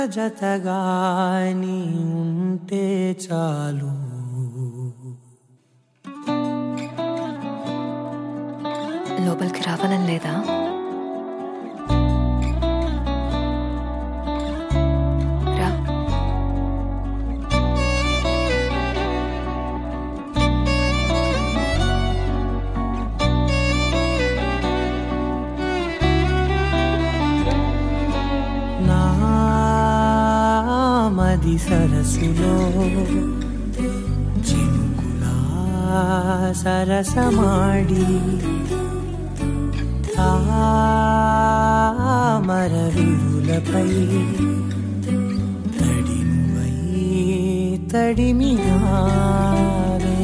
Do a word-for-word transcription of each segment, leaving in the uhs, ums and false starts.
జతగా నీ ఉంటే చాలు. లోపలికి రావాలని లేదా? రా. నామది సరస్సులో చినుకులా సరసమాడి తామర విరులపై తడినువై తడిమినావే.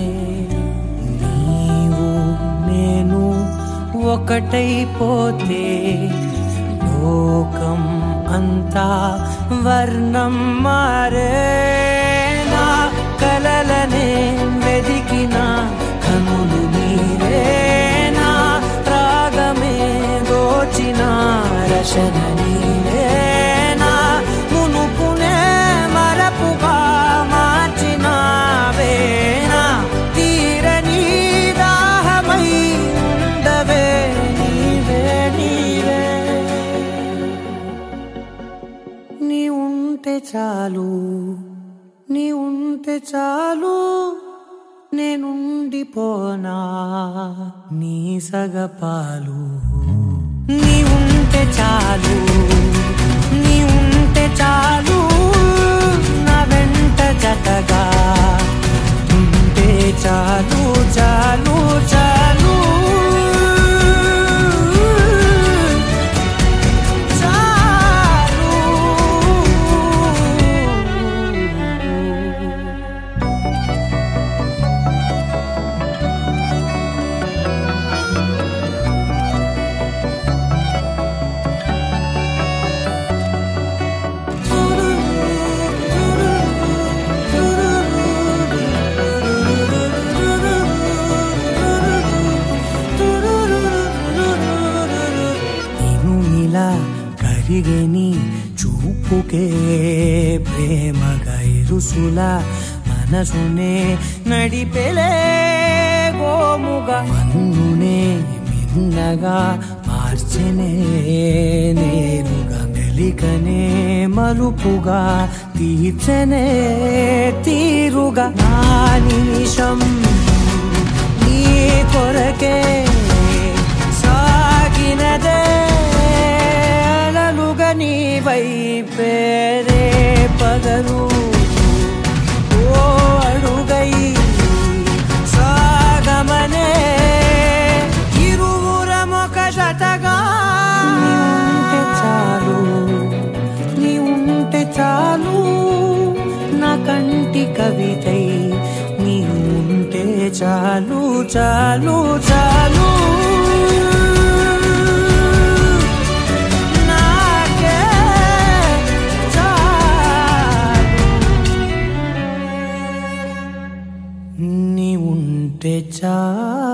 నీవు నేను ఒకటైపోతే లోకం అంతా వర్ణం మారే. నా కలలనే వెదికిన కనులు మీరే, నా రాగమే దోచిన రచన నీరే. నా మునుపునే మరపుగా మార్చినావే. నా తీరని దాహమై ఉండవే నీవే నీవే. నీ ఉంటే చాలు, నీ ఉంటే చాలు, నేనుండిపోనా నీ సగపాలు. నీ ఉంటే చాలు, నీ ఉంటే చాలు, నా వెంట జతగా ఉంటే చాలు చాలు చాలు. కరిగేని చూపుకే ప్రేమగా ఇరుసులా మనసునే నడిపెలే గోముగా. మన్నునే మిన్నగా మార్చెనే నేరుగా, మెలికనే మలుపుగా తీర్చెనే తీరుగా. నా నిమిషం నీ కొరకే సాగినదే, నీ వైపేరే పగలు ఓ అడుగై సాగమనే. ఇరువురమొక జతగా నీ ఉంటే చాలు, నీ ఉంటే చాలు, నా కంటి కవితై నీ ఉంటే చాలు చాలు చాలు. నీ ఉంటే చాలు.